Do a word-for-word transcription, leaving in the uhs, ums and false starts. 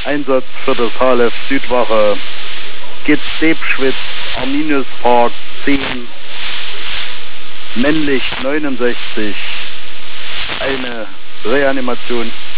Einsatz für das H L F Südwache, Gitzebschwitz, Arminius Park zehn, männlich neunundsechzig, eine Reanimation.